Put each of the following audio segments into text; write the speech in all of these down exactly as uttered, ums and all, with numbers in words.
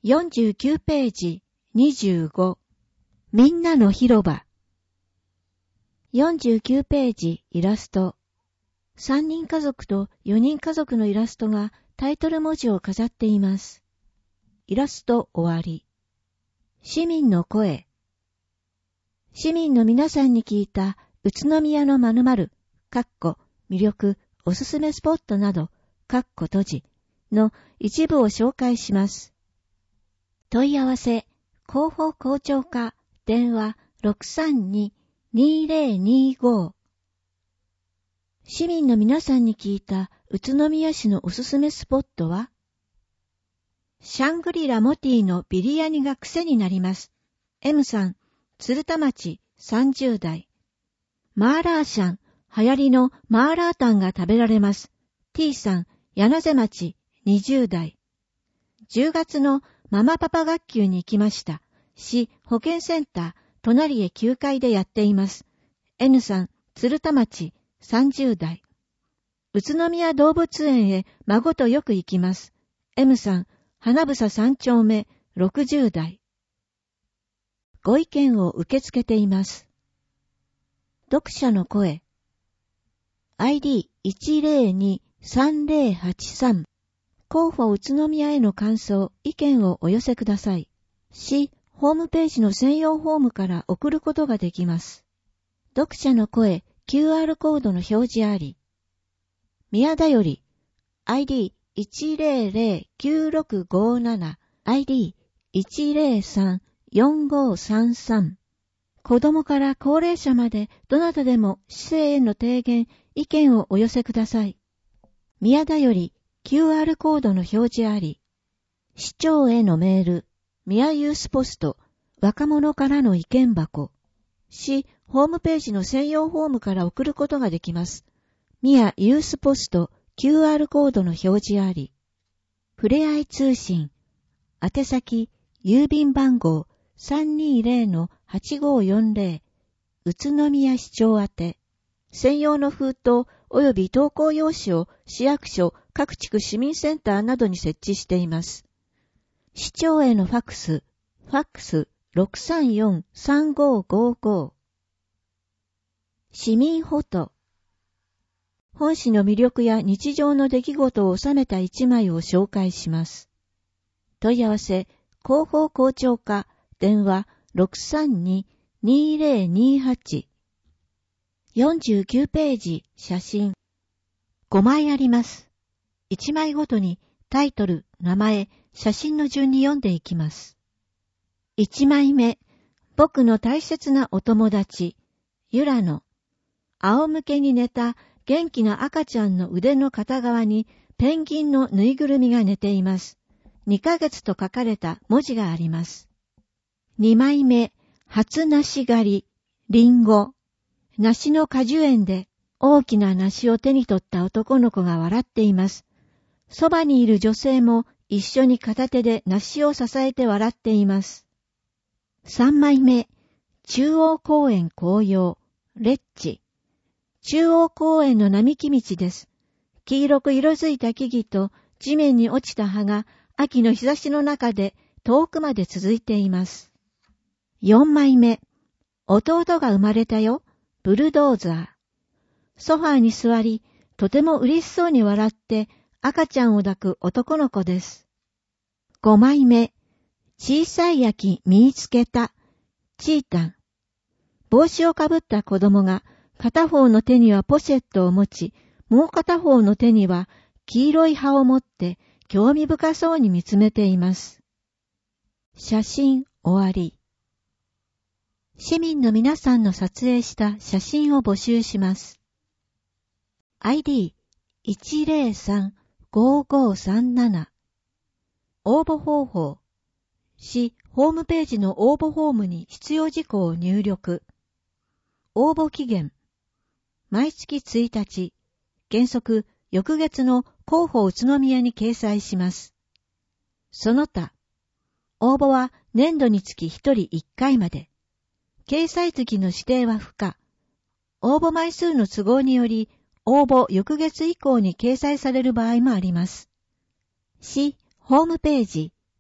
よんじゅうきゅうページにじゅうごみんなの広場よんじゅうきゅうページイラストさんにん家族とよにん家族のイラストがタイトル文字を飾っています。イラスト終わり。市民の声。市民の皆さんに聞いた宇都宮の〇〇、かっこ魅力、おすすめスポットなど、かっこ閉じの一部を紹介します。問い合わせ、広報広聴課、電話 ろくさんに にぜろにご 市民の皆さんに聞いた宇都宮市のおすすめスポットはシャングリラモティのビリヤニが癖になります。M さん、鶴田町さんじゅう代。マーラーシャン、流行りのマーラータンが食べられます。T さん、柳瀬町にじゅう代。じゅうがつのママパパ学級に行きました。市保健センター、隣へきゅうかいでやっています。N さん、鶴田町さんじゅう代。宇都宮動物園へ孫とよく行きます。M さん、花房さん丁目ろくじゅう代。ご意見を受け付けています。読者の声。アイディーいちぜろにさんぜろはちさん広報宇都宮への感想、意見をお寄せください。市ホームページの専用フォームから送ることができます。読者の声、キューアール コードの表示あり。宮田より、アイディーいちぜろぜろきゅうろくごなな、アイディーいちぜろさんよんごさんさん。子供から高齢者までどなたでも市政への提言、意見をお寄せください。宮田より、キューアール コードの表示あり。市長へのメール、宮ユースポスト、若者からの意見箱。市ホームページの専用フォームから送ることができます。宮ユースポスト、キューアール コードの表示あり。ふれあい通信。宛先、郵便番号 さんにぜろのはちごよんぜろ、宇都宮市長宛て。専用の封筒及び投稿用紙を市役所、各地区市民センターなどに設置しています。市長へのファックス、ファックス ろくさんよんさんごごご。市民フォト。本市の魅力や日常の出来事を収めた一枚を紹介します。問い合わせ、広報広聴課、電話 ろくさんに にぜろにはち。よんじゅうきゅうページ、写真。ごまいあります。いちまいごとにタイトル、名前、写真の順に読んでいきます。いちまいめ、僕の大切なお友達、ゆらの。仰向けに寝た元気な赤ちゃんの腕の片側にペンギンのぬいぐるみが寝ています。にかげつと書かれた文字があります。にまいめ、初梨狩り、りんご。梨の果樹園で大きな梨を手に取った男の子が笑っています。そばにいる女性も一緒に片手で梨を支えて笑っています。さんまいめ、中央公園紅葉、レッチ。中央公園の並木道です。黄色く色づいた木々と地面に落ちた葉が秋の日差しの中で遠くまで続いています。よんまいめ、弟が生まれたよ、ブルドーザー。ソファーに座り、とても嬉しそうに笑って赤ちゃんを抱く男の子です。ごまいめ、小さい焼き見つけた、チータン。帽子をかぶった子供が片方の手にはポシェットを持ち、もう片方の手には黄色い葉を持って興味深そうに見つめています。写真終わり。市民の皆さんの撮影した写真を募集します。アイディーいちぜろさんごごさんなな。応募方法。市ホームページの応募フォームに必要事項を入力。応募期限。毎月ついたち。原則、翌月の広報宇都宮に掲載します。その他。応募は年度につきひとりいっかいまで。掲載月の指定は不可。応募枚数の都合により、応募翌月以降に掲載される場合もあります。市ホームページ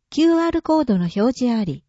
キューアール コードの表示あり。